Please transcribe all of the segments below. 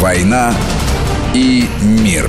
«Война и мир».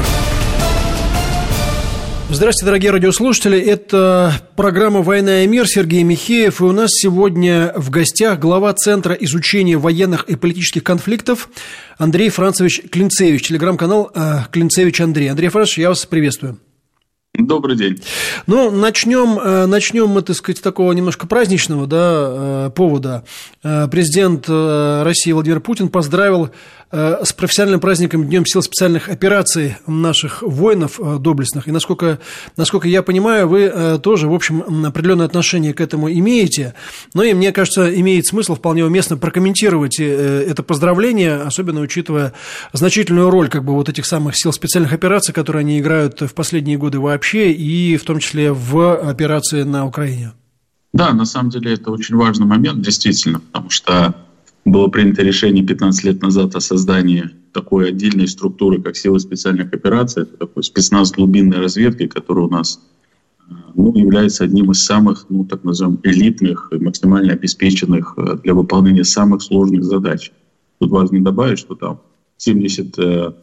Здравствуйте, дорогие радиослушатели. Это программа «Война и мир», Сергей Михеев. И у нас сегодня в гостях глава Центра изучения военных и политических конфликтов Андрей Францевич Клинцевич. Телеграм-канал Клинцевич Андрей. Андрей Францевич, я вас приветствую. Добрый день. Ну, начнем мы, так сказать, с такого немножко праздничного повода. Президент России Владимир Путин поздравил с профессиональным праздником Днем сил специальных операций наших воинов доблестных. И насколько я понимаю, вы тоже, в общем, определенное отношение к этому имеете. Но и мне кажется, имеет смысл вполне уместно прокомментировать это поздравление, особенно учитывая значительную роль вот этих самых сил специальных операций, которые они играют в последние годы вообще, и в том числе в операции на Украине. Да, на самом деле это очень важный момент, действительно, потому что было принято решение 15 лет назад о создании такой отдельной структуры, как силы специальных операций. Это такой спецназ глубинной разведки, который у нас является одним из самых, так называемых, элитных и максимально обеспеченных для выполнения самых сложных задач. Тут важно добавить, что там 70%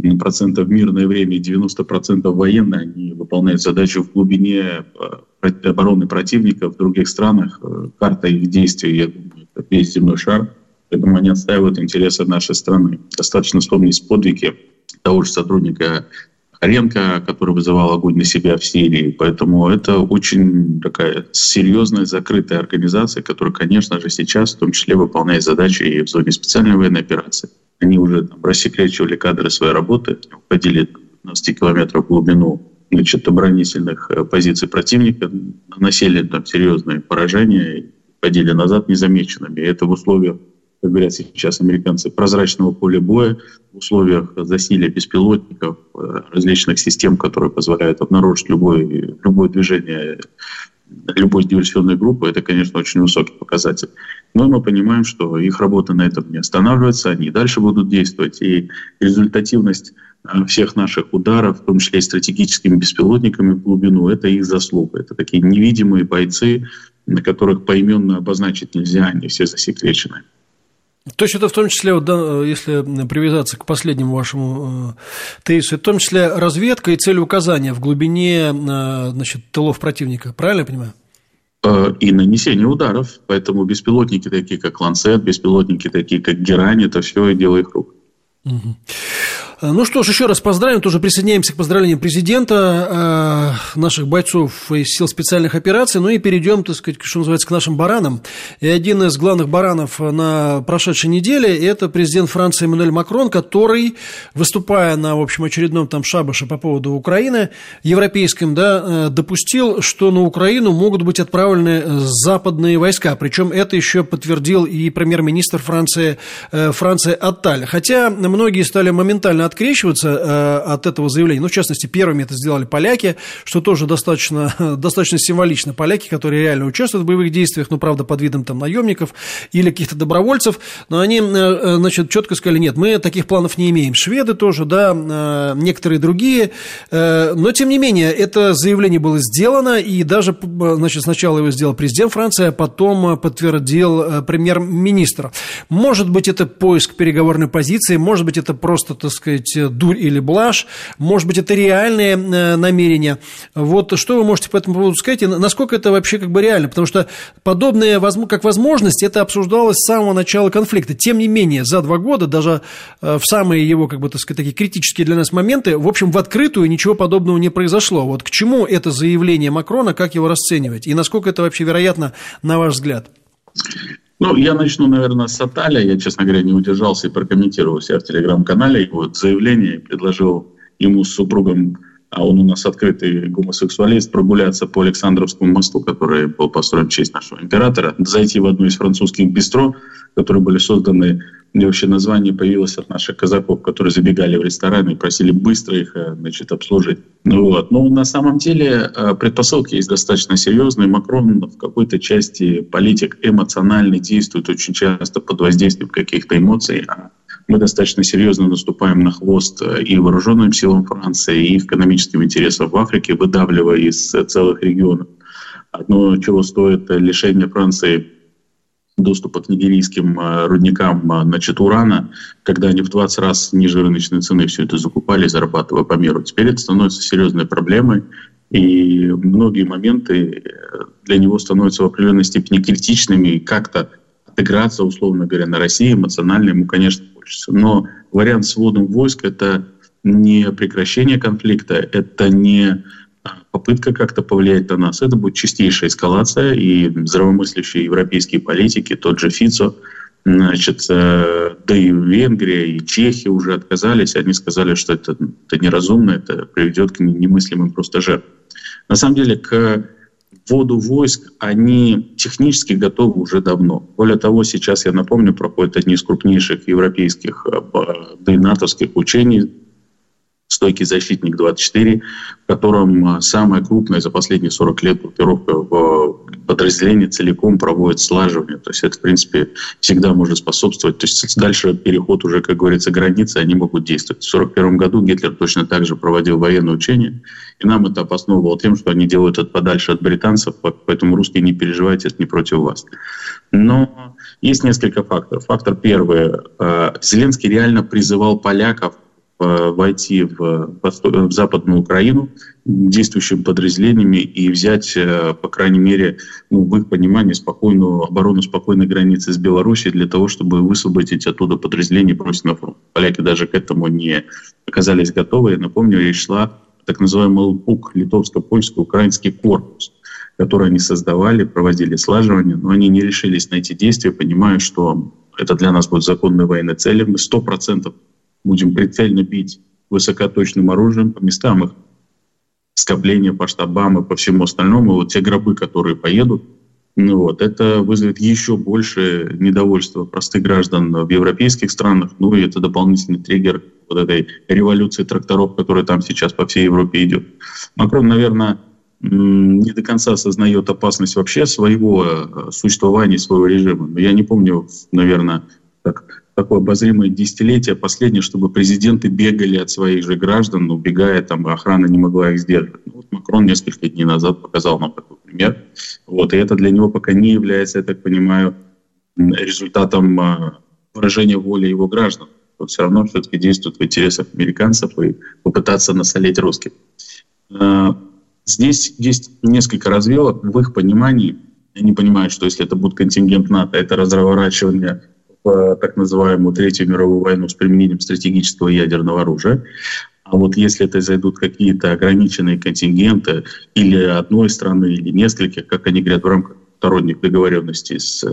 мирное время и 90% военное, они выполняют задачи в глубине обороны противника в других странах. Карта их действий, я думаю, это весь земной шар. Поэтому они отстаивают интересы нашей страны. Достаточно вспомнить подвиги того же сотрудника Харенко, который вызывал огонь на себя в Сирии. Поэтому это очень такая серьезная, закрытая организация, которая, конечно же, сейчас в том числе выполняет задачи и в зоне специальной военной операции. Они уже рассекречивали кадры своей работы, уходили 15 километров в глубину оборонительных позиций противника, наносили там серьезные поражения и ходили назад незамеченными. И это в условиях, как говорят сейчас американцы, прозрачного поля боя, в условиях засилия беспилотников, различных систем, которые позволяют обнаружить любое движение любой диверсионной группы, это, конечно, очень высокий показатель. Но мы понимаем, что их работа на этом не останавливается, они дальше будут действовать, и результативность всех наших ударов, в том числе и стратегическими беспилотниками в глубину, это их заслуга. Это такие невидимые бойцы, на которых поименно обозначить нельзя, они все засекречены. То есть это в том числе, если привязаться к последнему вашему тезису, это в том числе разведка и целеуказание в глубине, тылов противника, правильно я понимаю? И нанесение ударов. Поэтому беспилотники такие, как Ланцет, беспилотники такие, как Герань, это все дело их рук. Угу. Ну что ж, еще раз поздравим, тоже присоединяемся к поздравлениям президента, наших бойцов из сил специальных операций, и перейдем, так сказать, что называется, к нашим баранам. И один из главных баранов на прошедшей неделе – это президент Франции Эммануэль Макрон, который, выступая на, в общем, очередном шабаше по поводу Украины европейском, допустил, что на Украину могут быть отправлены западные войска, причем это еще подтвердил и премьер-министр Франции Атталь. Хотя многие стали моментально открещиваться от этого заявления. В частности, первыми это сделали поляки, что тоже достаточно символично. Поляки, которые реально участвуют в боевых действиях, правда, под видом наемников или каких-то добровольцев, но они, четко сказали, нет, мы таких планов не имеем. Шведы тоже, некоторые другие, но, тем не менее, это заявление было сделано, и даже, сначала его сделал президент Франции, а потом подтвердил премьер-министр. Может быть, это поиск переговорной позиции, может быть, это просто, так сказать, дурь или блажь, может быть, это реальные намерения. Что вы можете по этому поводу сказать, и насколько это вообще реально? Потому что подобное, как возможность, это обсуждалось с самого начала конфликта. Тем не менее, за 2 года, даже в самые его, такие критические для нас моменты, в общем, в открытую ничего подобного не произошло. К чему это заявление Макрона, как его расценивать? И насколько это вообще вероятно, на ваш взгляд? Я начну, наверное, с Атталя. Я, честно говоря, не удержался и прокомментировал себя в телеграм-канале его заявление, предложил ему с супругом, а он у нас открытый гомосексуалист, прогуляться по Александровскому мосту, который был построен в честь нашего императора, зайти в одну из французских бистро, которые были созданы, где вообще название появилось от наших казаков, которые забегали в рестораны и просили быстро их обслужить. Но на самом деле предпосылки есть достаточно серьезные. Макрон в какой-то части политик эмоциональный, действует очень часто под воздействием каких-то эмоций. Мы достаточно серьезно наступаем на хвост и вооруженным силам Франции, и экономическим интересам в Африке, выдавливая из целых регионов. Одно, чего стоит лишение Франции доступа к нигерийским рудникам, урана, когда они в 20 раз ниже рыночной цены все это закупали, зарабатывая по миру. Теперь это становится серьезной проблемой, и многие моменты для него становятся в определенной степени критичными, и как-то отыграться, условно говоря, на России эмоционально ему, конечно, хочется. Но вариант с вводом войск — это не прекращение конфликта, это не попытка как-то повлиять на нас. Это будет чистейшая эскалация, и здравомыслящие европейские политики, тот же Фицо, да и Венгрия, и Чехия уже отказались. Они сказали, что это неразумно, это приведет к немыслимым просто жертвам. На самом деле, к вводу войск они технически готовы уже давно. Более того, сейчас, я напомню, проходят одни из крупнейших европейских, да и натовских учений, «Стойкий защитник-24», в котором самая крупная за последние 40 лет группировка в подразделении целиком проводит слаживание. То есть это, в принципе, всегда может способствовать. То есть дальше переход уже, как говорится, границы, они могут действовать. В 1941 году Гитлер точно так же проводил военные учения, и нам это обосновывало тем, что они делают это подальше от британцев, поэтому русские, не переживайте, это не против вас. Но есть несколько факторов. Фактор первый. Зеленский реально призывал поляков войти в Западную Украину действующими подразделениями и взять, по крайней мере, в их понимании, оборону спокойной границы с Белоруссией для того, чтобы высвободить оттуда подразделения и бросить на фронт. Поляки даже к этому не оказались готовы. Я напомню, речь шла о так называемый ЛПУК, литовско-польско-украинский корпус, который они создавали, проводили слаживание, но они не решились на эти действия, понимая, что это для нас будет законной военной целью. Мы 100% будем прицельно бить высокоточным оружием по местам их скопления, по штабам и по всему остальному. Вот те гробы, которые поедут, это вызовет еще больше недовольства простых граждан в европейских странах. И это дополнительный триггер вот этой революции тракторов, которая там сейчас по всей Европе идет. Макрон, наверное, не до конца осознает опасность вообще своего существования, своего режима. Но я не помню, наверное, такое обозримое десятилетие последнее, чтобы президенты бегали от своих же граждан, убегая, охрана не могла их сдерживать. Макрон несколько дней назад показал нам такой пример. И это для него пока не является, я так понимаю, результатом выражения воли его граждан. Он все равно все-таки действует в интересах американцев и попытаться насолить русским. Здесь есть несколько развилок. В их понимании, они понимают, что если это будет контингент НАТО, это разворачивание в так называемую Третью мировую войну с применением стратегического ядерного оружия. А если это зайдут какие-то ограниченные контингенты или одной страны, или нескольких, как они говорят, в рамках сторонних договоренностей с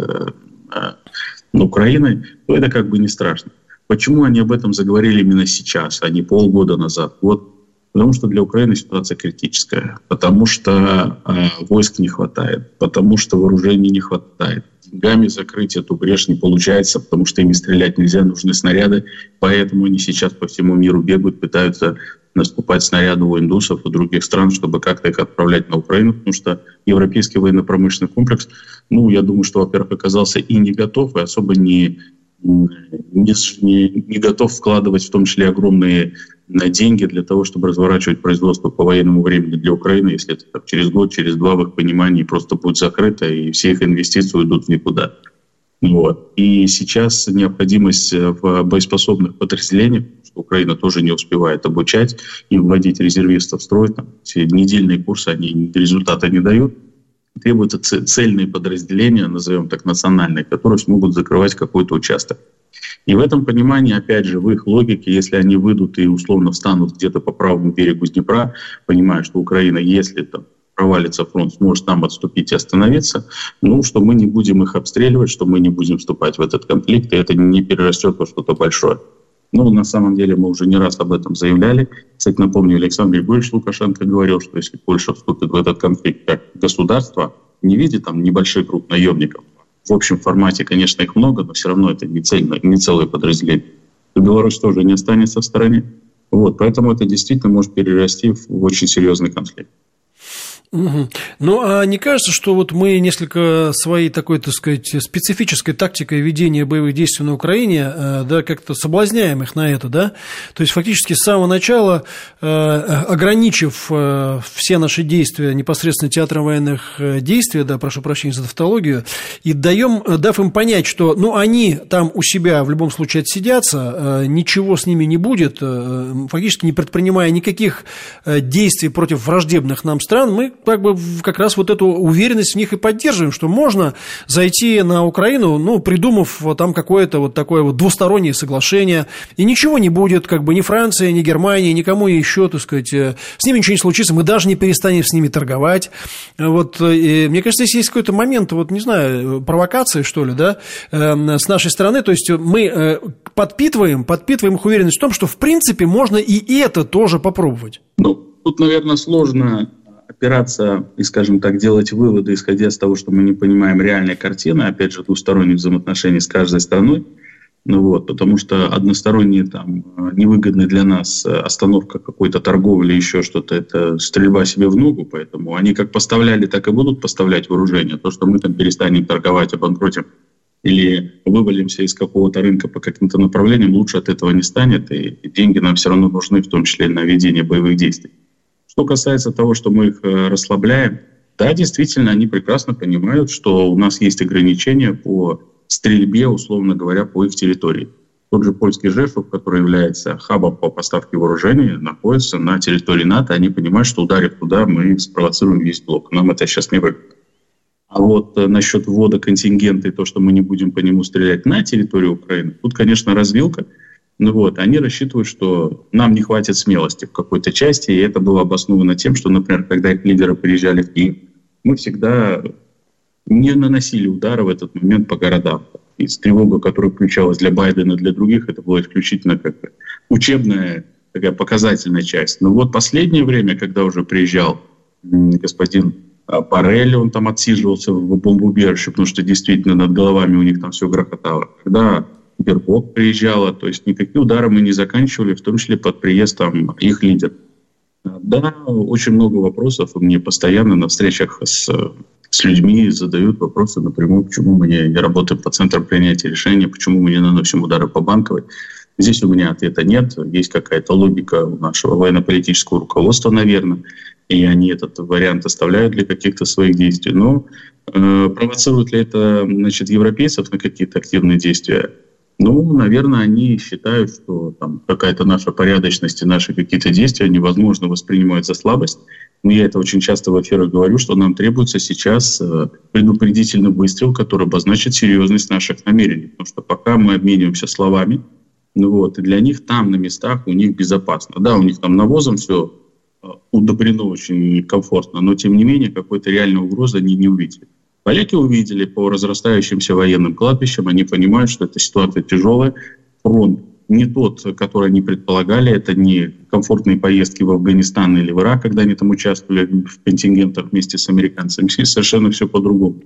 Украиной, то это как бы не страшно. Почему они об этом заговорили именно сейчас, а не полгода назад? Потому что для Украины ситуация критическая, потому что войск не хватает, потому что вооружений не хватает. Деньгами закрыть эту брешь не получается, потому что ими стрелять нельзя, нужны снаряды. Поэтому они сейчас по всему миру бегают, пытаются скупать снаряды у индусов и других стран, чтобы как-то их отправлять на Украину, потому что европейский военно-промышленный комплекс, я думаю, что, во-первых, оказался и не готов, и особо не готов вкладывать в том числе огромные деньги для того, чтобы разворачивать производство по военному времени для Украины, если это через год, через два в их понимании просто будет закрыто, и все их инвестиции уйдут в никуда. И сейчас необходимость в боеспособных подразделениях, что Украина тоже не успевает обучать и вводить резервистов в строй, все недельные курсы, они результата не дают. Требуются цельные подразделения, назовем так, национальные, которые смогут закрывать какой-то участок. И в этом понимании, опять же, в их логике, если они выйдут и условно встанут где-то по правому берегу Днепра, понимая, что Украина, если провалится фронт, сможет там отступить и остановиться, что мы не будем их обстреливать, что мы не будем вступать в этот конфликт, и это не перерастет во что-то большое. На самом деле мы уже не раз об этом заявляли. Кстати, напомню, Александр Григорьевич Лукашенко говорил, что если Польша вступит в этот конфликт как государство, не в виде небольших групп наемников, в общем формате, конечно, их много, но все равно это не целое подразделение, то Беларусь тоже не останется в стороне. Поэтому это действительно может перерасти в очень серьезный конфликт. Угу. Ну, а не кажется, что вот мы несколько своей такой, так сказать, специфической тактикой ведения боевых действий на Украине, да, как-то соблазняем их на это, да? То есть, фактически, с самого начала, ограничив все наши действия непосредственно театром военных действий, да, прошу прощения за тавтологию, и дав им понять, что, ну, они там у себя в любом случае отсидятся, ничего с ними не будет, фактически не предпринимая никаких действий против враждебных нам стран, мы как раз вот эту уверенность в них и поддерживаем, что можно зайти на Украину, ну, придумав там какое-то вот такое вот двустороннее соглашение, и ничего не будет, ни Франция, ни Германия, никому еще, так сказать, с ними ничего не случится, мы даже не перестанем с ними торговать. Вот, и мне кажется, здесь есть какой-то момент, вот, не знаю, провокации, что ли, да, с нашей стороны, то есть мы подпитываем их уверенность в том, что, в принципе, можно и это тоже попробовать. Ну, тут, наверное, сложно опираться и, скажем так, делать выводы, исходя из того, что мы не понимаем реальной картины, опять же, двусторонних взаимоотношений с каждой страной, потому что односторонняя, невыгодная для нас остановка какой-то торговли, еще что-то, это стрельба себе в ногу, поэтому они как поставляли, так и будут поставлять вооружение. То, что мы там перестанем торговать, обанкротим или вывалимся из какого-то рынка по каким-то направлениям, лучше от этого не станет, и деньги нам все равно нужны, в том числе на ведение боевых действий. Что касается того, что мы их расслабляем, да, действительно, они прекрасно понимают, что у нас есть ограничения по стрельбе, условно говоря, по их территории. Тот же польский Жешов, который является хабом по поставке вооружений, находится на территории НАТО. Они понимают, что ударив туда, мы спровоцируем весь блок. Нам это сейчас не выгодно. А вот насчет ввода контингента и то, что мы не будем по нему стрелять на территории Украины, тут, конечно, развилка. Они рассчитывают, что нам не хватит смелости в какой-то части, и это было обосновано тем, что, например, когда их лидеры приезжали в Киев, мы всегда не наносили удары в этот момент по городам. И тревога, которая включалась для Байдена и для других, это была исключительно как учебная, такая показательная часть. Но вот последнее время, когда уже приезжал господин Боррель, он там отсиживался в бомбоубежище, потому что действительно над головами у них там все грохотало. Когда Бербок приезжала, то есть никакие удары мы не заканчивали, в том числе под приезд их лидеров. Да, очень много вопросов, и мне постоянно на встречах с людьми задают вопросы напрямую, почему мы не работаем по центрам принятия решений, почему мы не наносим удары по Банковой. Здесь у меня ответа нет, есть какая-то логика у нашего военно-политического руководства, наверное, и они этот вариант оставляют для каких-то своих действий. Но провоцирует ли это, европейцев на какие-то активные действия? Наверное, они считают, что там какая-то наша порядочность и наши какие-то действия невозможно воспринимать за слабость. Но я это очень часто в эфирах говорю, что нам требуется сейчас предупредительный выстрел, который обозначит серьезность наших намерений. Потому что пока мы обмениваемся словами, и для них там на местах у них безопасно. Да, у них там навозом все удобрено очень комфортно, но тем не менее какой-то реальной угрозы они не увидели. Поляки увидели по разрастающимся военным кладбищам, они понимают, что эта ситуация тяжелая. Фронт не тот, который они предполагали, это не комфортные поездки в Афганистан или в Ирак, когда они там участвовали в контингентах вместе с американцами, совершенно все по-другому.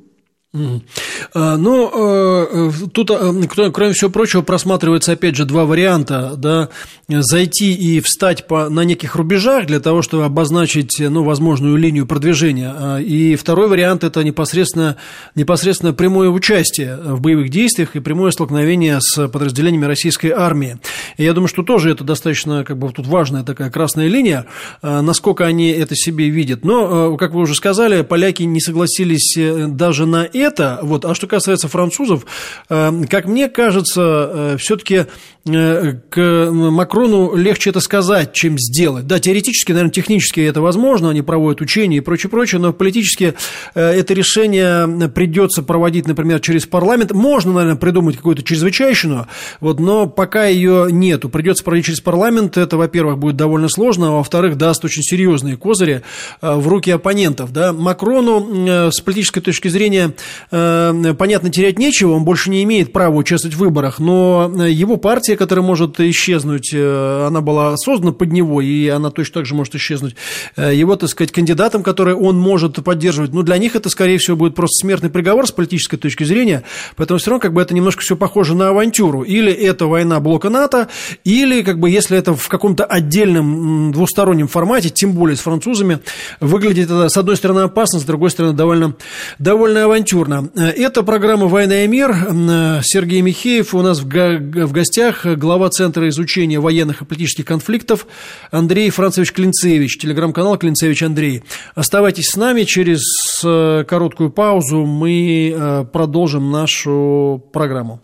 Тут, кроме всего прочего, просматривается, опять же, два варианта, да, зайти и встать на неких рубежах для того, чтобы обозначить, возможную линию продвижения, и второй вариант – это непосредственно прямое участие в боевых действиях и прямое столкновение с подразделениями российской армии. И я думаю, что тоже это достаточно, тут важная такая красная линия, насколько они это себе видят. Но, как вы уже сказали, поляки не согласились даже на это. А что касается французов, как мне кажется, все-таки к Макрону легче это сказать, чем сделать. Да, теоретически, наверное, технически это возможно, они проводят учения и прочее, но политически это решение придется проводить, например, через парламент. Можно, наверное, придумать какую-то чрезвычайщину, но пока ее нету. Придется проводить через парламент, это, во-первых, будет довольно сложно, а во-вторых, даст очень серьезные козыри в руки оппонентов. Да. Макрону с политической точки зрения, понятно, терять нечего, он больше не имеет права участвовать в выборах, но его партия, которая может исчезнуть, она была создана под него, и она точно так же может исчезнуть. Его, кандидатом, который он может поддерживать, для них это, скорее всего, будет просто смертный приговор с политической точки зрения, поэтому все равно это немножко все похоже на авантюру. Или это война блока НАТО, или как бы если это в каком-то отдельном двустороннем формате, тем более с французами, выглядит это, с одной стороны, опасно, с другой стороны, довольно авантюрно. Это программа «Война и мир». Сергей Михеев у нас в гостях, глава Центра изучения военных и политических конфликтов Андрей Францевич Клинцевич, телеграм-канал Клинцевич Андрей. Оставайтесь с нами, через короткую паузу мы продолжим нашу программу.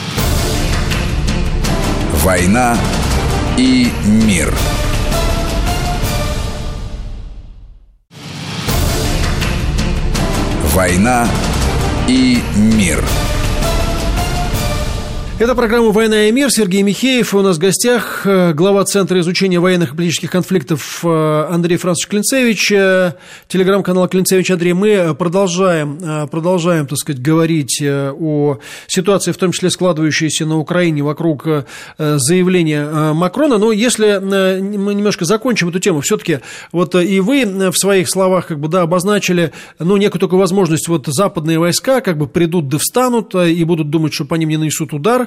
«Война и мир». «Война и мир». Это программа «Война и мир». Сергей Михеев. У нас в гостях глава Центра изучения военных и политических конфликтов Андрей Францович Клинцевич. Телеграм-канал Клинцевич Андрей. Мы продолжаем, так сказать, говорить о ситуации, в том числе складывающейся на Украине вокруг заявления Макрона. Но если мы немножко закончим эту тему, все-таки вот и вы в своих словах как бы, да, обозначили некую такую возможность, вот западные войска как бы придут да встанут и будут думать, что по ним не нанесут удар.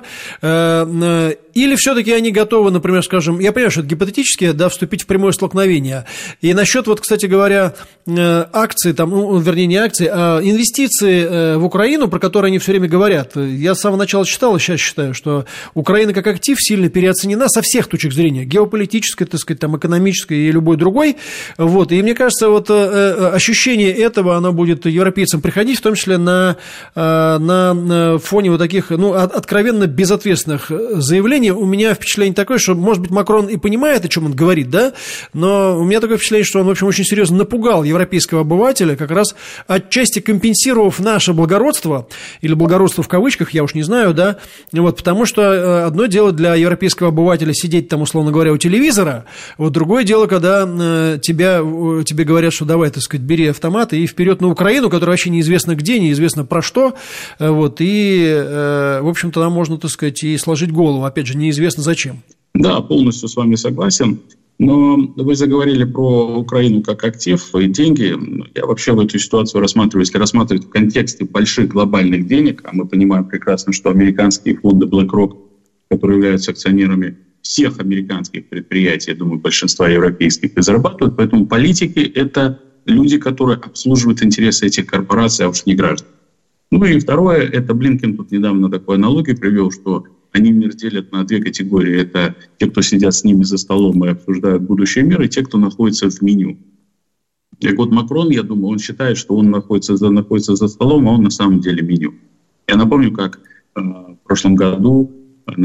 Или все-таки они готовы, например, скажем, я понимаю, что это гипотетически, да, вступить в прямое столкновение. И насчет, вот, кстати говоря, акций, там, вернее, не акций, а инвестиций в Украину, про которые они все время говорят. Я с самого начала считал, и сейчас считаю, что Украина как актив сильно переоценена со всех точек зрения, геополитической, так сказать, там, экономической и любой другой. Вот. И мне кажется, вот ощущение этого, оно будет европейцам приходить, в том числе на фоне вот таких, откровенно безответственных заявлений. У меня впечатление такое, что, может быть, Макрон и понимает, о чем он говорит, да, но у меня такое впечатление, что он, в общем, очень серьезно напугал европейского обывателя, как раз отчасти компенсировав наше благородство, или благородство в кавычках, я уж не знаю, да, вот, потому что одно дело для европейского обывателя сидеть там, условно говоря, у телевизора, вот другое дело, когда тебе говорят, что давай, так сказать, бери автомат и вперед на Украину, которая вообще неизвестно где, неизвестно про что, вот, и, в общем-то, нам можно, так сказать, и сложить голову, опять же, неизвестно зачем. Да, полностью с вами согласен. Но вы заговорили про Украину как актив и деньги. Я вообще в эту ситуацию рассматриваю, если рассматривать в контексте больших глобальных денег, а мы понимаем прекрасно, что американские фонды BlackRock, которые являются акционерами всех американских предприятий, я думаю, большинства европейских, и зарабатывают. Поэтому политики – это люди, которые обслуживают интересы этих корпораций, а уж не граждан. Ну и второе, это Блинкен тут недавно такую аналогию привел, что они мир делят на две категории. Это те, кто сидят с ними за столом и обсуждают будущий мир, и те, кто находится в меню. И вот Макрон, я думаю, он считает, что он находится за столом, а он на самом деле меню. Я напомню, как в прошлом году,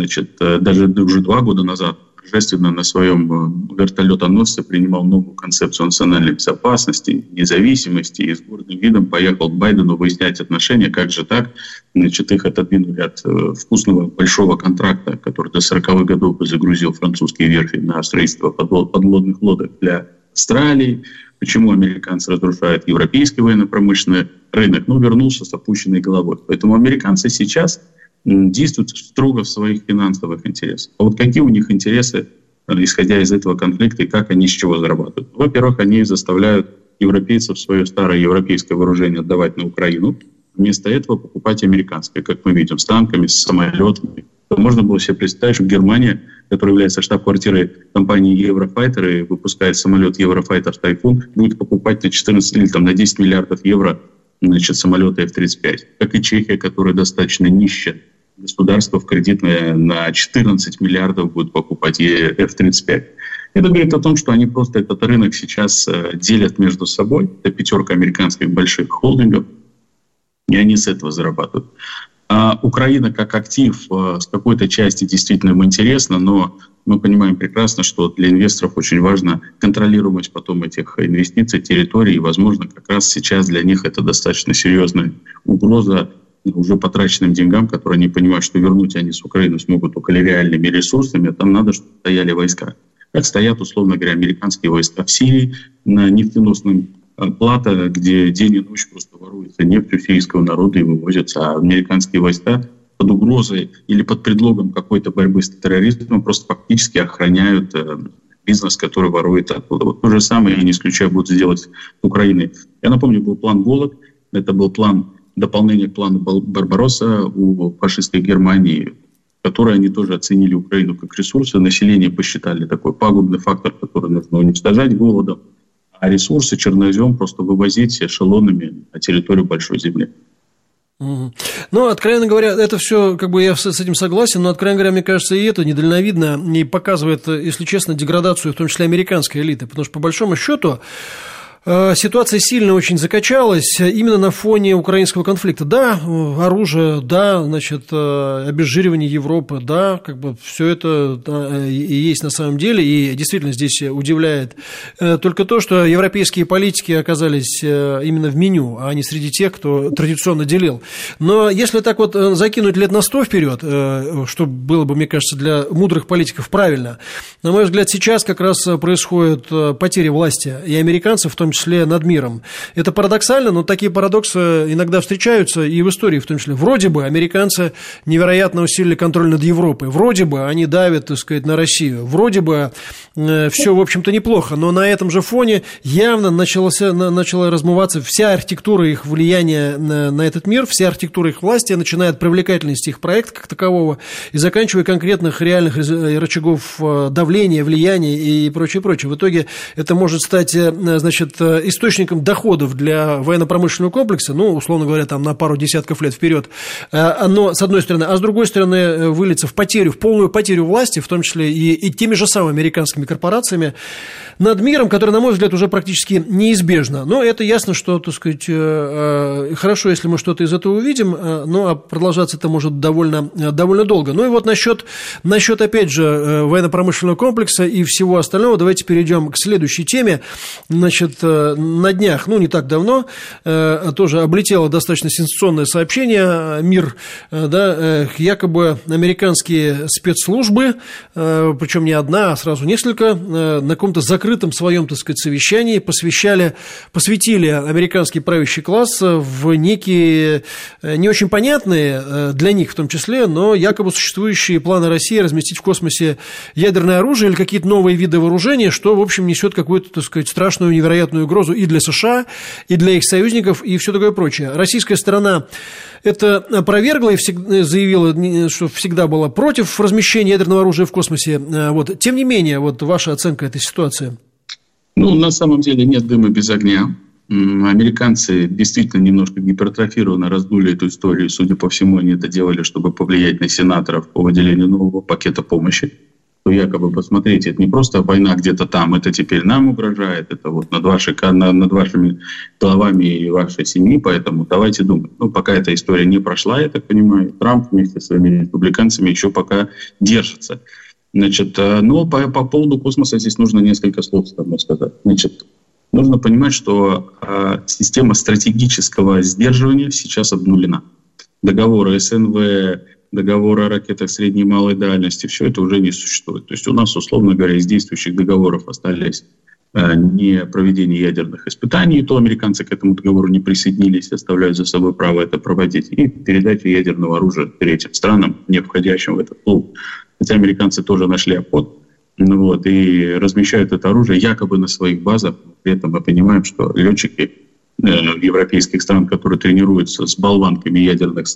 даже уже 2 года назад, торжественно на своем вертолетоносце принимал новую концепцию национальной безопасности, независимости, и с гордым видом поехал к Байдену выяснять отношения, как же так, их отодвинули от вкусного большого контракта, который до 40-х годов загрузил французские верфи на строительство подводных лодок для Австралии, почему американцы разрушают европейский военно-промышленный рынок, вернулся с опущенной головой. Поэтому американцы сейчас действуют строго в своих финансовых интересах. А вот какие у них интересы, исходя из этого конфликта, и как они с чего зарабатывают? Во-первых, они заставляют европейцев свое старое европейское вооружение отдавать на Украину, вместо этого покупать американское, как мы видим, с танками, с самолетами. Можно было себе представить, что Германия, которая является штаб-квартирой компании Еврофайтер и выпускает самолет Еврофайтер Тайфун, будет покупать на 14 или на 10 миллиардов евро самолеты F-35. Как и Чехия, которая достаточно нищая. Государство в кредитное на 14 миллиардов будет покупать F-35. Это говорит о том, что они просто этот рынок сейчас делят между собой. Это 5 американских больших холдингов, и они с этого зарабатывают. А Украина как актив с какой-то части действительно им интересна, но мы понимаем прекрасно, что для инвесторов очень важно контролировать потом этих инвестиций, территорий, и, возможно, как раз сейчас для них это достаточно серьезная угроза уже потраченным деньгам, которые они понимают, что вернуть они с Украины смогут только реальными ресурсами, а там надо, чтобы стояли войска. Как стоят, условно говоря, американские войска в Сирии на нефтеносном плато, где день и ночь просто воруется нефть у сирийского народа и вывозятся, а американские войска под угрозой или под предлогом какой-то борьбы с терроризмом просто фактически охраняют бизнес, который ворует оттуда. Вот то же самое, я не исключаю, будут сделать с Украиной. Я напомню, был план «Голод», это был план дополнения к плану «Барбаросса» у фашистской Германии, которой они тоже оценили Украину как ресурсы. Население посчитали такой пагубный фактор, который нужно уничтожать голодом, а ресурсы, чернозем, просто вывозить эшелонами на территорию Большой Земли. Ну, откровенно говоря, это все, как бы я с этим согласен, но, откровенно говоря, мне кажется, и это недальновидно и показывает, если честно, деградацию, в том числе американской элиты, потому что, по большому счету, ситуация сильно очень закачалась именно на фоне украинского конфликта. Да, оружие, да, значит, обезжиривание Европы, да, как бы все это и есть на самом деле. И действительно здесь удивляет только то, что европейские политики оказались именно в меню, а не среди тех, кто традиционно делил. Но если так вот закинуть лет на 100 вперед, что было бы, мне кажется, для мудрых политиков правильно, на мой взгляд, сейчас как раз происходит потеря власти и американцев, в том числе над миром. Это парадоксально, но такие парадоксы иногда встречаются и в истории, в том числе. Вроде бы американцы невероятно усилили контроль над Европой, вроде бы они давят, так сказать, на Россию, вроде бы все, в общем-то, неплохо, но на этом же фоне явно начала размываться вся архитектура их влияния на этот мир, вся архитектура их власти, начиная от привлекательности их проекта как такового и заканчивая конкретных реальных рычагов давления, влияния и прочее, прочее. В итоге это может стать, значит, источником доходов для военно-промышленного комплекса, ну, условно говоря, там на пару десятков лет вперед, но, с одной стороны, а с другой стороны, выльется в полную потерю власти, в том числе и теми же самыми американскими корпорациями над миром, которая, на мой взгляд, уже практически неизбежна. Но это ясно, что, так сказать, хорошо, если мы что-то из этого увидим, но продолжаться это может довольно долго. Ну и вот насчет, опять же, военно-промышленного комплекса и всего остального, давайте перейдем к следующей теме. Значит, на днях, ну, не так давно, тоже облетело достаточно сенсационное сообщение. МИР, да, якобы американские спецслужбы, причем не одна, а сразу несколько, на каком-то закрытом своем, так сказать, совещании посвятили американский правящий класс в некие не очень понятные для них в том числе, но якобы существующие планы России разместить в космосе ядерное оружие или какие-то новые виды вооружения, что, в общем, несет какую-то, так сказать, страшную, невероятную угрозу и для США, и для их союзников, и все такое прочее. Российская сторона это опровергла и заявила, что всегда была против размещения ядерного оружия в космосе. Вот. Тем не менее, вот ваша оценка этой ситуации. Ну, на самом деле нет дыма без огня. Американцы действительно немножко гипертрофированно раздули эту историю. Судя по всему, они это делали, чтобы повлиять на сенаторов по выделению нового пакета помощи. То якобы, посмотрите, это не просто война где-то там, это теперь нам угрожает, это вот над вашими головами и вашей семьи, поэтому давайте думать. Ну, пока эта история не прошла, я так понимаю, Трамп вместе со своими республиканцами еще пока держится. Значит, но по поводу космоса здесь нужно несколько слов сказать. Значит, нужно понимать, что система стратегического сдерживания сейчас обнулена. Договоры СНВ, договоры о ракетах средней и малой дальности, все это уже не существует. То есть у нас, условно говоря, из действующих договоров остались не проведение ядерных испытаний, то американцы к этому договору не присоединились, оставляют за собой право это проводить, и передача ядерного оружия третьим странам, не входящим в этот клуб. Хотя американцы тоже нашли обход, и размещают это оружие якобы на своих базах. При этом мы понимаем, что летчики европейских стран, которые тренируются с болванками ядерных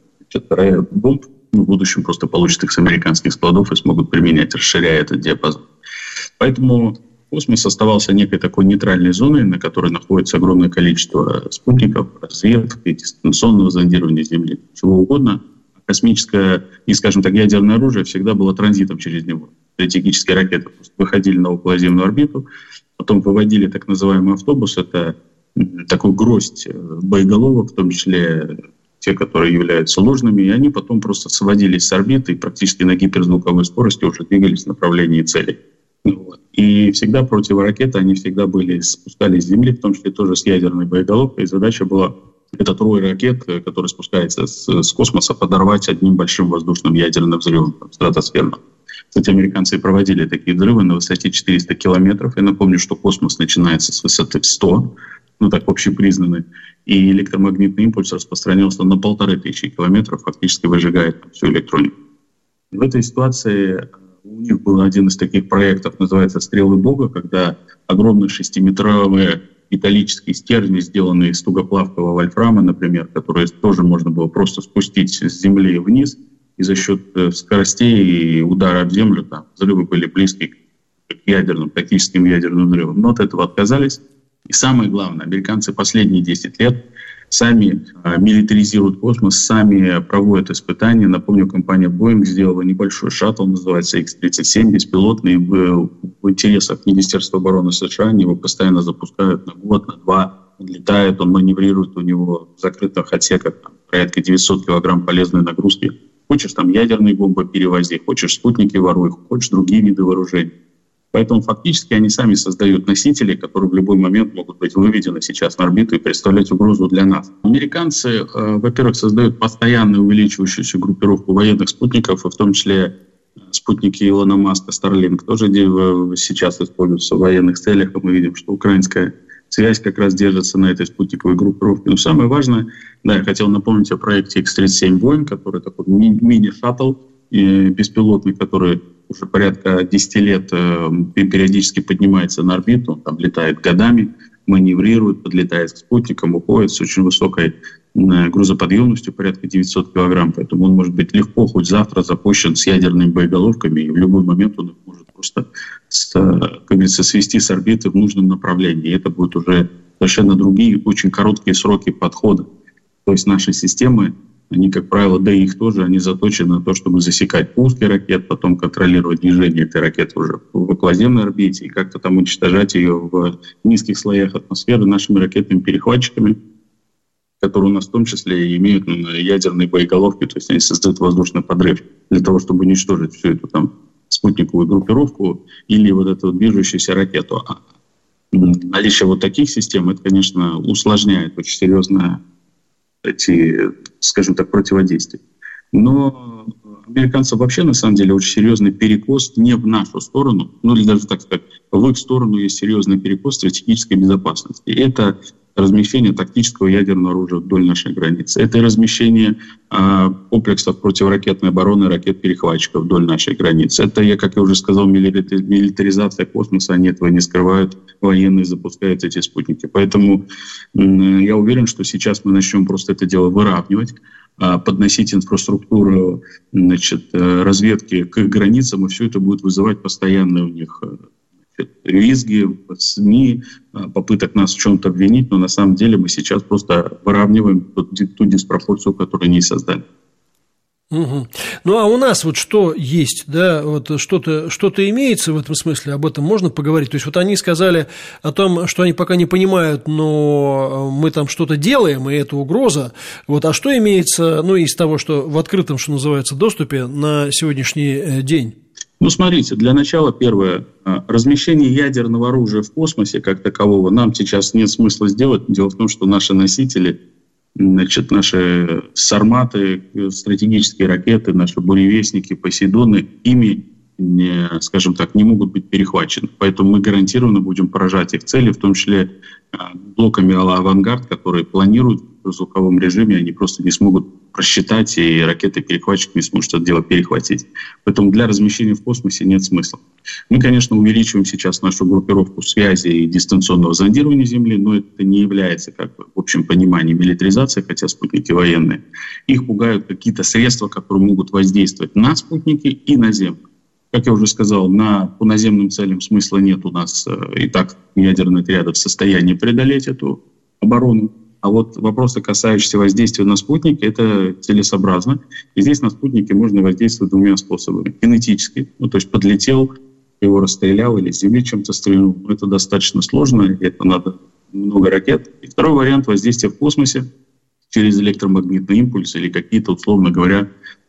бомб, в будущем просто получат их с американских складов и смогут применять, расширяя этот диапазон. Поэтому космос оставался некой такой нейтральной зоной, на которой находится огромное количество спутников, разведки, дистанционного зондирования Земли, чего угодно. Космическое и, скажем так, ядерное оружие всегда было транзитом через него. Стратегические ракеты просто выходили на околоземную орбиту, потом выводили так называемый автобус, это такой гроздь боеголовок, в том числе те, которые являются ложными, и они потом просто сводились с орбиты и практически на гиперзвуковой скорости уже двигались в направлении целей. И всегда противоракеты, они всегда спускались с Земли, в том числе тоже с ядерной боеголовкой, и задача была этот рой ракет, который спускается с космоса, подорвать одним большим воздушным ядерным взрывом стратосферным. Кстати, американцы проводили такие взрывы на высоте 400 километров. Я напомню, что космос начинается с высоты 100, так общепризнанный, и электромагнитный импульс распространялся на 1500 километров, фактически выжигает всю электронику. В этой ситуации у них был один из таких проектов, называется «Стрелы Бога», когда огромные 6-метровые металлические стержни, сделанные из тугоплавкого вольфрама, например, которые тоже можно было просто спустить с Земли вниз, и за счет скоростей и удара об землю там взрывы были близки к ядерным, практическим ядерным взрывам. Но от этого отказались. И самое главное, американцы последние 10 лет сами милитаризируют космос, сами проводят испытания. Напомню, компания Boeing сделала небольшой шаттл, называется X-37, беспилотный. В интересах Министерства обороны США они его постоянно запускают на год, на два. Он летает, он маневрирует, у него в закрытых отсеках порядка 900 килограмм полезной нагрузки. Хочешь там ядерные бомбы перевози, хочешь спутники воруй, хочешь другие виды вооружений. Поэтому фактически они сами создают носители, которые в любой момент могут быть выведены сейчас на орбиту и представлять угрозу для нас. Американцы, во-первых, создают постоянно увеличивающуюся группировку военных спутников, и в том числе спутники Илона Маска, Starlink, тоже сейчас используются в военных целях, и мы видим, что украинская связь как раз держится на этой спутниковой группировке. Но самое важное, да, я хотел напомнить о проекте X-37 Boeing, который такой мини-шаттл беспилотный, который уже порядка 10 лет периодически поднимается на орбиту, там летает годами, маневрирует, подлетает к спутникам, уходит с очень высокой грузоподъемностью, порядка 900 килограмм. Поэтому он может быть легко хоть завтра запущен с ядерными боеголовками, и в любой момент он их может просто, как говорится, свести с орбиты в нужном направлении. И это будут уже совершенно другие, очень короткие сроки подхода. То есть наши системы, они, как правило, да и их тоже, они заточены на то, чтобы засекать пуски ракет, потом контролировать движение этой ракеты уже в околоземной орбите и как-то там уничтожать ее в низких слоях атмосферы нашими ракетными перехватчиками, которые у нас в том числе имеют ядерные боеголовки, то есть они создают воздушный подрыв для того, чтобы уничтожить всю эту там спутниковую группировку или вот эту движущуюся ракету. Наличие вот таких систем, это, конечно, усложняет очень серьезно эти, скажем так, противодействия. Но американцев вообще, на самом деле, очень серьезный перекос не в нашу сторону, ну или даже, так сказать, в их сторону есть серьезный перекос стратегической безопасности. Это размещение тактического ядерного оружия вдоль нашей границы. Это размещение комплексов противоракетной обороны, ракет-перехватчиков вдоль нашей границы. Это, как я уже сказал, милитаризация космоса, они этого не скрывают, военные запускают эти спутники. Поэтому я уверен, что сейчас мы начнем просто это дело выравнивать, подносить инфраструктуру, разведки к их границам, и все это будет вызывать постоянные у них визги, СМИ, попыток нас в чем-то обвинить, но на самом деле мы сейчас просто выравниваем ту диспропорцию, которую они создали. Угу. Ну, а у нас вот что есть, да, вот что-то имеется в этом смысле, об этом можно поговорить? То есть, вот они сказали о том, что они пока не понимают, но мы там что-то делаем, и это угроза. Вот, а что имеется, ну, из того, что в открытом, что называется, доступе на сегодняшний день? Ну, смотрите, для начала первое. Размещение ядерного оружия в космосе как такового нам сейчас нет смысла сделать. Дело в том, что наши носители, наши сарматы, стратегические ракеты, наши буревестники, посейдоны, ими, скажем так, не могут быть перехвачены. Поэтому мы гарантированно будем поражать их цели, в том числе блоками «Авангард», которые планируют в звуковом режиме, они просто не смогут просчитать, и ракеты-перехватчик не сможет это дело перехватить. Поэтому для размещения в космосе нет смысла. Мы, конечно, увеличиваем сейчас нашу группировку связи и дистанционного зондирования Земли, но это не является, как бы, в общем понимании, милитаризацией, хотя спутники военные. Их пугают какие-то средства, которые могут воздействовать на спутники и на Землю. Как я уже сказал, по наземным целям смысла нет, у нас и так ядерные отряды в состоянии преодолеть эту оборону. А вот вопросы, касающиеся воздействия на спутники, это целесообразно. И здесь на спутники можно воздействовать двумя способами. Кинетически, то есть подлетел, его расстрелял или с земли чем-то стрельнул. Это достаточно сложно, это надо много ракет. И второй вариант воздействия в космосе через электромагнитный импульс или какие-то, условно говоря,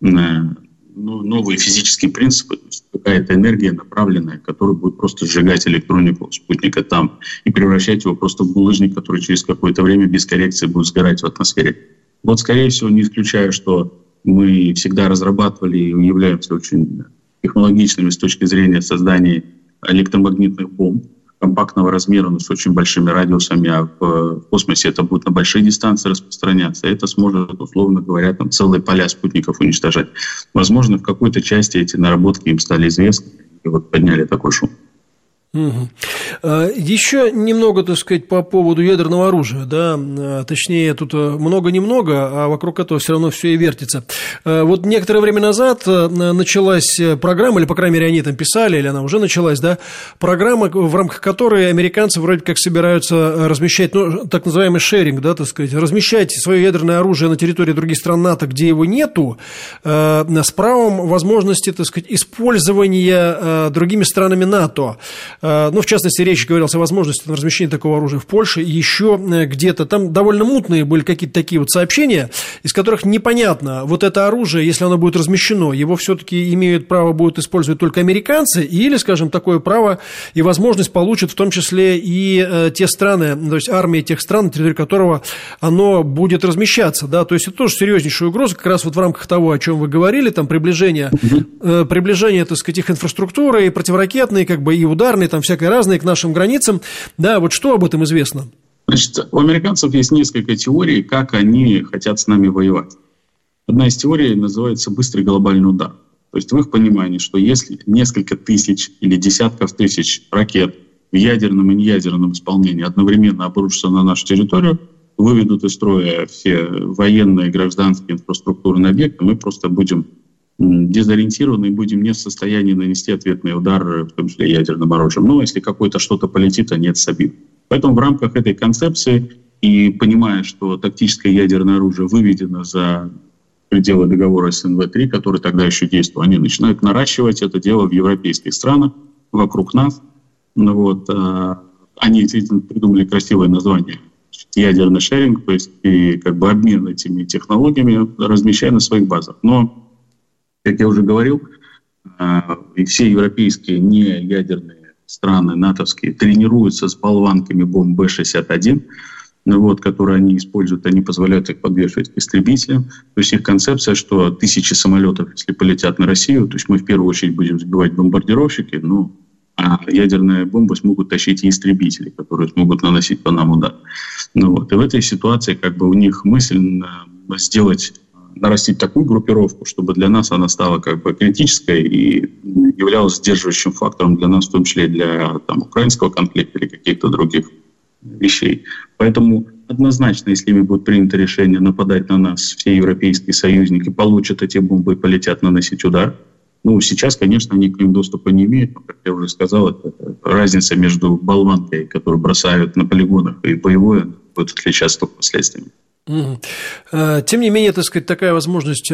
новые физические принципы, то есть какая-то энергия направленная, которая будет просто сжигать электронику спутника там и превращать его просто в булыжник, который через какое-то время без коррекции будет сгорать в атмосфере. Вот, скорее всего, не исключаю, что мы всегда разрабатывали и являемся очень технологичными с точки зрения создания электромагнитных бомб компактного размера, но с очень большими радиусами, а в космосе это будет на большие дистанции распространяться. Это сможет, условно говоря, там целые поля спутников уничтожать. Возможно, в какой-то части эти наработки им стали известны и вот подняли такой шум. Угу. Еще немного, так сказать, по поводу ядерного оружия, да, точнее, тут много-немного, а вокруг этого все равно все и вертится. Вот некоторое время назад началась программа, или, по крайней мере, они там писали, или она уже началась, да, программа, в рамках которой американцы вроде как собираются размещать, ну, так называемый шеринг, да, так сказать, размещать свое ядерное оружие на территории других стран НАТО, где его нету, с правом возможности, так сказать, использования другими странами НАТО. Ну, в частности, речь говорилась о возможности размещения такого оружия в Польше и еще где-то. Там довольно мутные были какие-то такие вот сообщения, из которых непонятно, вот это оружие, если оно будет размещено, его все-таки имеют право будут использовать только американцы, или, скажем, такое право и возможность получат в том числе и те страны, то есть армии тех стран, на территории которого оно будет размещаться, да, то есть это тоже серьезнейшая угроза, как раз вот в рамках того, о чем вы говорили, там приближение, так сказать, их инфраструктуры, и противоракетные, как бы, и ударные, там всякое разное к нашим границам, да, вот что об этом известно? Значит, у американцев есть несколько теорий, как они хотят с нами воевать. Одна из теорий называется «быстрый глобальный удар». То есть в их понимании, что если несколько тысяч или десятков тысяч ракет в ядерном и неядерном исполнении одновременно обрушатся на нашу территорию, выведут из строя все военные и гражданские инфраструктурные объекты, мы просто будем дезориентированы и будем не в состоянии нанести ответный удар, в том числе ядерным оружием. Но если какое-то что-то полетит, они это собьют. Поэтому в рамках этой концепции и понимая, что тактическое ядерное оружие выведено за пределы договора СНВ-3, который тогда еще действовал, они начинают наращивать это дело в европейских странах, вокруг нас. Ну, вот, они действительно придумали красивое название ядерный шеринг, то есть и как бы обмен этими технологиями, размещая на своих базах. Но, как я уже говорил, и все европейские неядерные страны натовские тренируются с болванками бомб Б-61, вот, которые они используют, они позволяют их подвешивать к истребителям. То есть их концепция, что 1000 самолетов, если полетят на Россию, то есть мы в первую очередь будем сбивать бомбардировщики, а ядерные бомбы смогут тащить и истребители, которые смогут наносить по нам удар. Вот. И в этой ситуации как бы у них мысль нарастить такую группировку, чтобы для нас она стала как бы критической и являлась сдерживающим фактором для нас, в том числе для украинского конфликта или каких-то других вещей. Поэтому однозначно, если ими будет принято решение нападать на нас, все европейские союзники получат эти бомбы и полетят наносить удар. Сейчас, конечно, они к ним доступа не имеют, но, как я уже сказал, это разница между болванкой, которую бросают на полигонах, и боевой будет отличаться только последствиями. Тем не менее, так сказать, такая возможность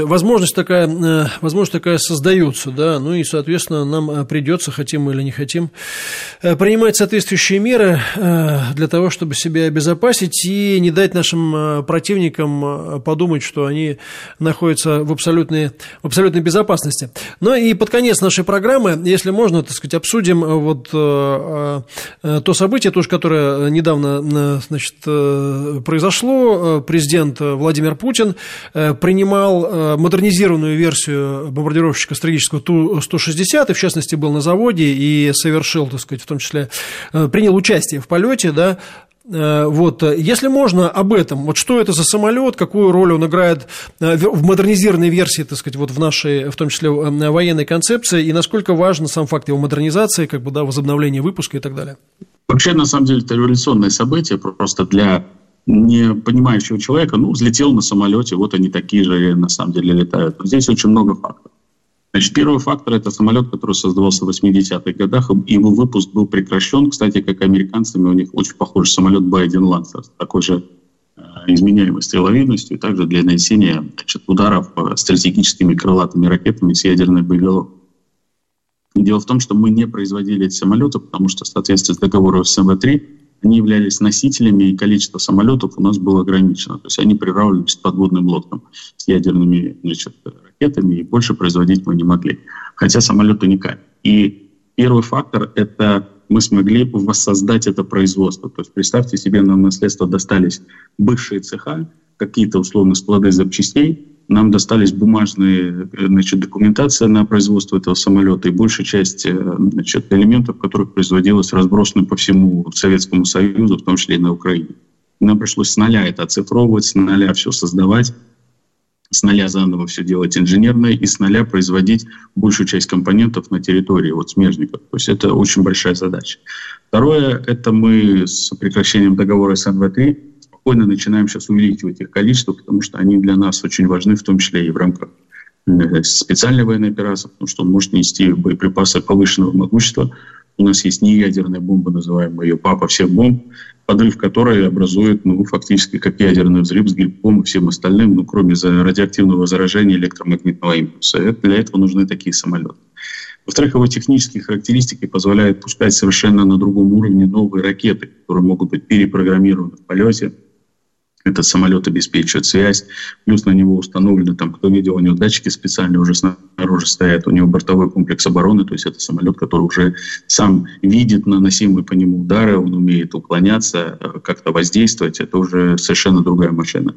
такая создается, да, и, соответственно, нам придется, хотим мы или не хотим, принимать соответствующие меры для того, чтобы себя обезопасить и не дать нашим противникам подумать, что они находятся в абсолютной безопасности. И под конец нашей программы, если можно, так сказать, обсудим вот то событие, тоже, которое недавно, произошло. Президент Владимир Путин принимал модернизированную версию бомбардировщика стратегического Ту-160, и в частности был на заводе и совершил, так сказать, в том числе принял участие в полете, да. Вот, если можно об этом, вот что это за самолет, какую роль он играет в модернизированной версии, так сказать, вот в нашей, в том числе военной концепции, и насколько важен сам факт его модернизации, возобновления выпуска и так далее. Вообще, на самом деле, это революционное событие, просто для не понимающего человека, взлетел на самолете, вот они такие же на самом деле летают. Здесь очень много факторов. Значит, первый фактор – это самолет, который создавался в 80-х годах, и его выпуск был прекращен. Кстати, как американцами, у них очень похожий самолет B-1 Lancer, с такой же изменяемой стреловидностью, и также для нанесения ударов стратегическими крылатыми ракетами с ядерной боеголовкой. Дело в том, что мы не производили эти самолеты, потому что в соответствии с договором СНВ-3 они являлись носителями, и количество самолетов у нас было ограничено. То есть они приравнивались к подводным лодкам с ядерными ракетами, и больше производить мы не могли. Хотя самолет уникальный. И первый фактор – это мы смогли воссоздать это производство. То есть представьте себе, нам в наследство достались бывшие цеха, какие-то условно склады запчастей, нам достались бумажные документация на производство этого самолета, и большая часть элементов, которых производилось, разбросаны по всему Советскому Союзу, в том числе и на Украине. Нам пришлось с нуля это оцифровывать, с нуля все создавать. с нуля заново все делать инженерное и с нуля производить большую часть компонентов на территории смежников. То есть это очень большая задача. Второе, это мы с прекращением договора СНВ-3 спокойно начинаем сейчас увеличивать их количество, потому что они для нас очень важны, в том числе и в рамках специальной военной операции, потому что он может нести боеприпасы повышенного могущества. У нас есть неядерная бомба, называемая ее «папа всех бомб», подрыв которой образует фактически как ядерный взрыв с грибком и всем остальным, кроме радиоактивного заражения электромагнитного импульса. Для этого нужны такие самолеты. Во-вторых, его технические характеристики позволяют пускать совершенно на другом уровне новые ракеты, которые могут быть перепрограммированы в полете. Этот самолет обеспечивает связь, плюс на него установлены, кто видел, у него датчики специальные уже снаружи стоят, у него бортовой комплекс обороны, то есть это самолет, который уже сам видит наносимые по нему удары, он умеет уклоняться, как-то воздействовать, это уже совершенно другая машина.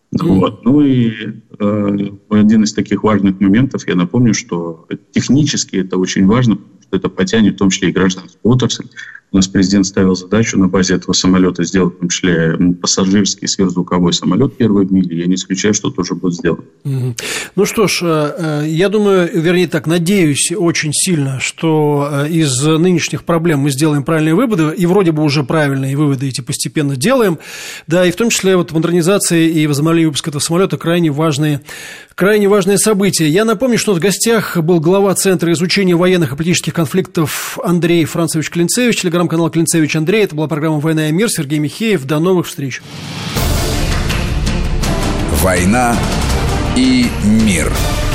Один из таких важных моментов, я напомню, что технически это очень важно, потому что это потянет в том числе и гражданскую отрасль. У нас президент ставил задачу на базе этого самолета сделать, в том числе, пассажирский сверхзвуковой самолет первый в мире. Я не исключаю, что тоже будет сделано. Ну что ж, я думаю, надеюсь очень сильно, что из нынешних проблем мы сделаем правильные выводы, и вроде бы уже правильные выводы эти постепенно делаем. Да, и в том числе модернизация и возобновление выпуска этого самолета крайне важные события. Я напомню, что в гостях был глава Центра изучения военных и политических конфликтов Андрей Францевич Клинцевич, телеграм-канал Клинцевич Андрей. Это была программа «Война и мир». Сергей Михеев. До новых встреч. «Война и мир».